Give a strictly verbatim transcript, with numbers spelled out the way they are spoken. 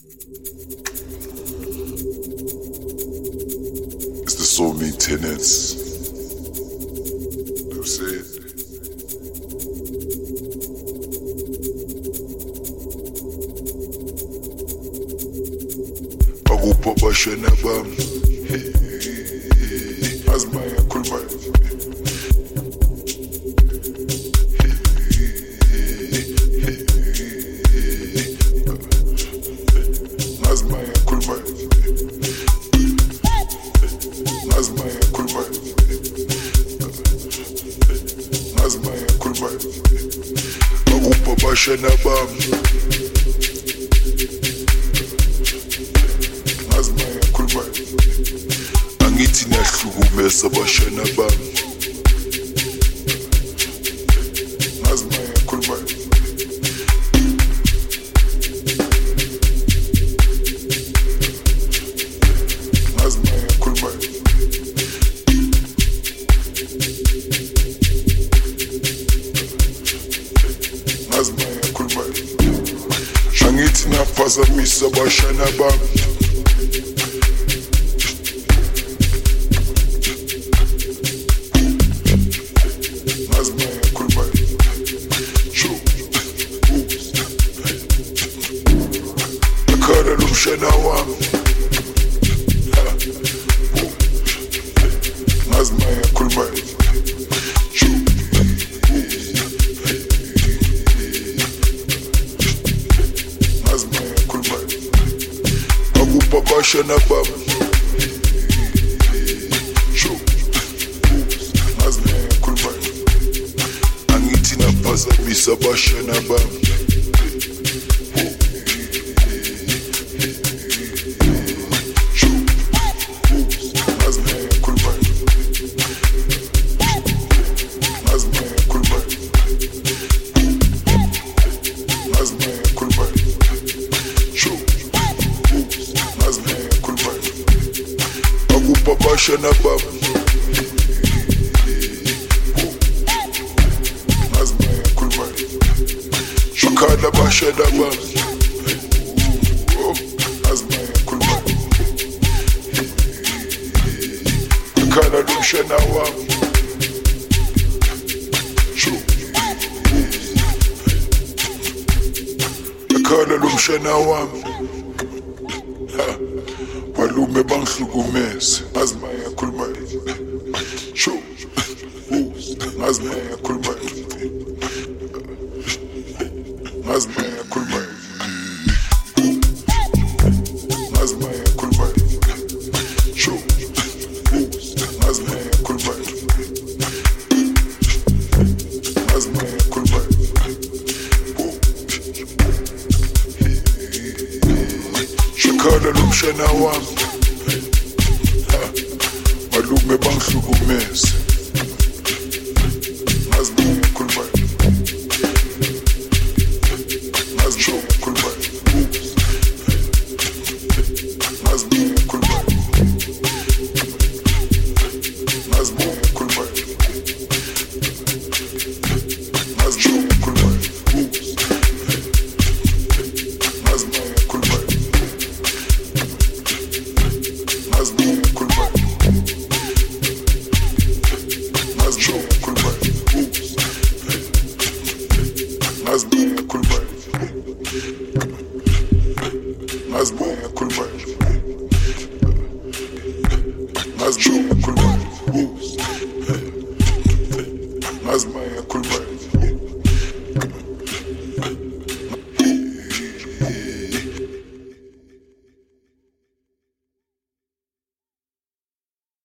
It's the soul maintenance. That's it. Bakupa bashana bam. Azmaya kulmay. Azmaya kulmay. Azmaya kulmay. Azmaya kulmay. Bakupa bashana bam. Azmaya kulmay. Angithi niyahlukumeza bashana bami. Azmaya kulmay. Azmaya kulmay. Azmaya kulmay. Angithi naphazamisa bashana bami. Lumshana wami Azmaya kulmay. Azmaya kulmay. Bakupa bashana bami. Azmaya kulmay. Angithi naphazamisa bashana bami. Bashana bam. Azmaya kulmay. Shukana bashana bam. Azmaya kulmay. Shukana lumshana wam. Shukana lumshana wam. Malume bangihlukumeza. Azmaya kulmay. Sho. Azmaya kulmay. Azmaya kulmay. Azmaya kulmay. Sho. Azmaya kulmay. Azmaya kulmay. Shukana lumshana wam. Malume bangihlukumeza. Azmaya kulmay. Azmaya kulmay. Azmaya kulmay. Azmaya kulmay. Azmaya kulmay. Azmaya kulmay. Azmaya kulmay. Azmaya kulmay. Azmaya kulmay. Azmaya